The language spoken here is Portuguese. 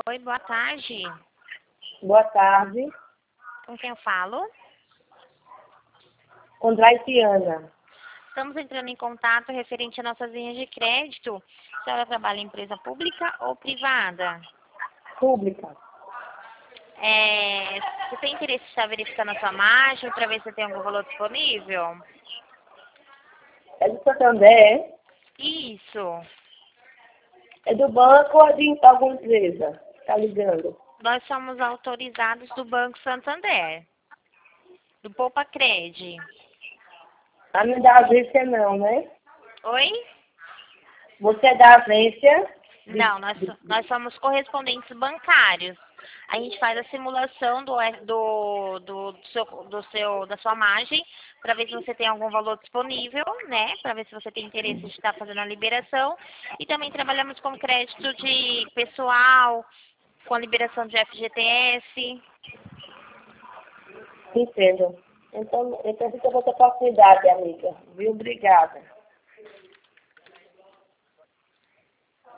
Oi, boa tarde. Boa tarde. Com quem eu falo? Com Draiciana. Estamos entrando em contato referente a nossas linhas de crédito. A senhora trabalha em empresa pública ou privada? Pública. Você tem interesse em estar verificando a sua margem para ver se tem algum valor disponível? É do Santander? Isso. É do banco ou é de alguma empresa? Está ligando? Nós somos autorizados do Banco Santander, do Poupa Cred. A minha da agência não, né? Oi? Você é da agência? Não, nós somos correspondentes bancários. A gente faz a simulação da sua margem para ver se você tem algum valor disponível, né? Para ver se você tem interesse de estar fazendo a liberação. E também trabalhamos com crédito de pessoal, com a liberação de FGTS. Entendo. Então fica a vossa oportunidade, amiga. Viu? Obrigada.